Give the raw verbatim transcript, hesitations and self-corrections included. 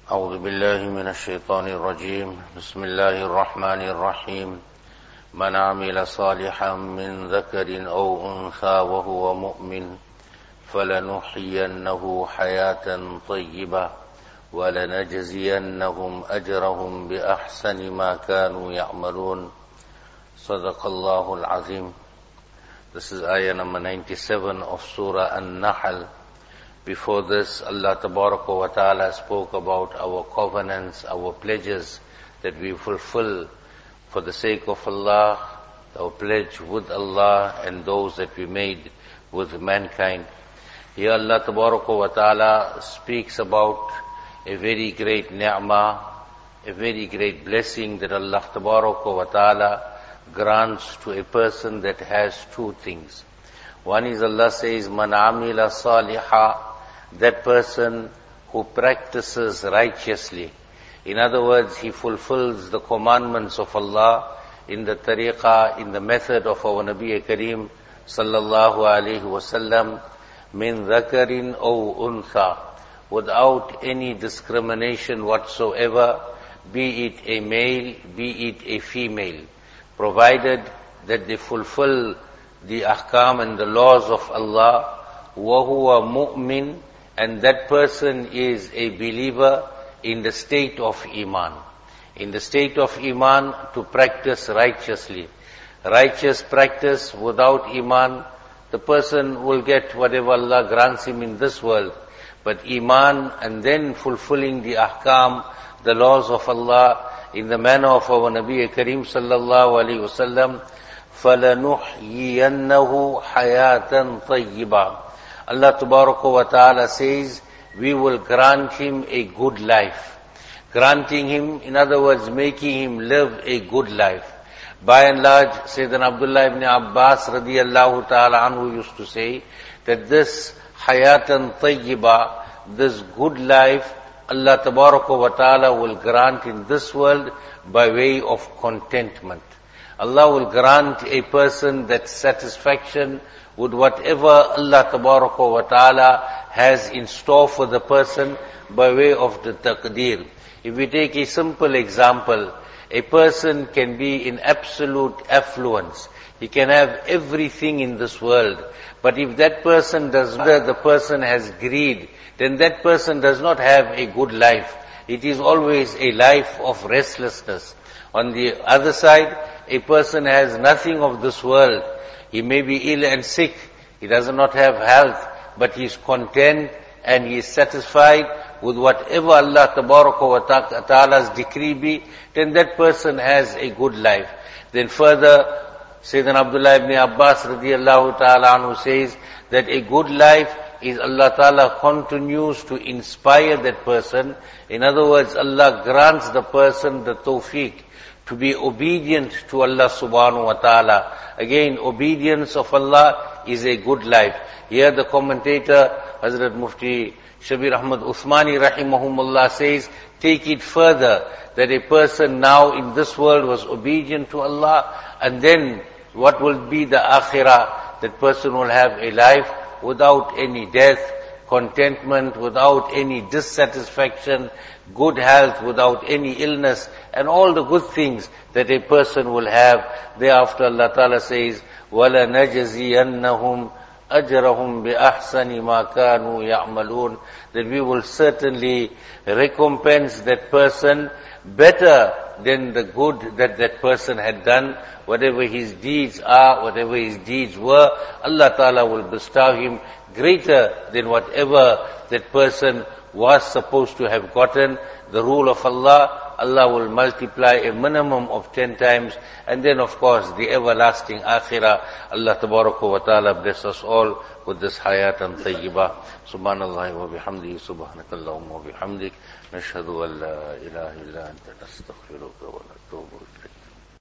أعوذ بالله من الشيطان الرجيم بسم الله الرحمن الرحيم من عمل صالحا من ذكر أو أنثى وهو مؤمن فلنحيينه حياة طيبة ولنجزينهم أجرهم بأحسن ما كانوا يعملون صدق الله العظيم. This is ayah number ninety-seven of Surah An-Nahl. Before this, Allah Tabaraka wa Ta'ala spoke about our covenants, our pledges that we fulfill for the sake of Allah, our pledge with Allah and those that we made with mankind. Here Allah Tabaraka wa Ta'ala speaks about a very great ni'mah, a very great blessing that Allah Tabaraka wa Ta'ala grants to a person that has two things. One is Allah says, Man amila saliha, that person who practices righteously. In other words, he fulfills the commandments of Allah in the tariqah, in the method of our Nabi Kareem sallallahu alayhi wasallam, min dhakarin aw untha, without any discrimination whatsoever, be it a male, be it a female, provided that they fulfill the ahkam and the laws of Allah, wa huwa mu'min, and that person is a believer in the state of Iman. In the state of Iman, to practice righteously. Righteous practice without Iman, the person will get whatever Allah grants him in this world. But Iman and then fulfilling the ahkam, the laws of Allah, in the manner of our Nabi Kareem sallallahu alayhi wasallam, فَلَنُحْيِيَنَّهُ حَيَاةً طَيِّبًا. Allah Tabaraka wa Ta'ala says, we will grant him a good life. Granting him, in other words, making him live a good life. By and large, Sayyidina Abdullah ibn Abbas radiyallahu ta'ala anhu used to say that this hayatan tayyiba, this good life, Allah Tabaraka wa Ta'ala will grant in this world by way of contentment. Allah will grant a person that satisfaction with whatever Allah Tabaraka wa Ta'ala has in store for the person by way of the taqdeer. If we take a simple example, a person can be in absolute affluence. He can have everything in this world. But if that person does not, the person has greed, then that person does not have a good life. It is always a life of restlessness. On the other side, a person has nothing of this world. He may be ill and sick. He does not have health, but he is content and he is satisfied with whatever Allah Tabaraka wa Ta'ala's decree be, then that person has a good life. Then further, Sayyidina Abdullah ibn Abbas radiyallahu ta'ala anhu says that a good life is Allah Ta'ala continues to inspire that person. In other words, Allah grants the person the tawfiq to be obedient to Allah subhanahu wa ta'ala. Again, obedience of Allah is a good life. Here the commentator, Hazrat Mufti Shabir Ahmad Uthmani rahimahumullah says, take it further, that a person now in this world was obedient to Allah, and then what will be the akhirah? That person will have a life without any death, contentment, without any dissatisfaction, good health, without any illness, and all the good things that a person will have. Thereafter Allah Ta'ala says, وَلَنَجْزِيَنَّهُمْ أَجْرَهُمْ بِأَحْسَنِ مَا كَانُوا يَعْمَلُونَ, that we will certainly recompense that person better than the good that that person had done. Whatever his deeds are, whatever his deeds were, Allah Ta'ala will bestow him greater than whatever that person was supposed to have gotten. The rule of Allah, Allah will multiply a minimum of ten times, and then of course the everlasting akhirah. Allah Tabaraka wa Ta'ala bless us all with this hayatan tayyibah. Subhanallah wa bihamdihi, subhanakallahumma wa bihamdik, nashhadu an la ilaha illa anta nastaghfiruka wa natubu ilayk.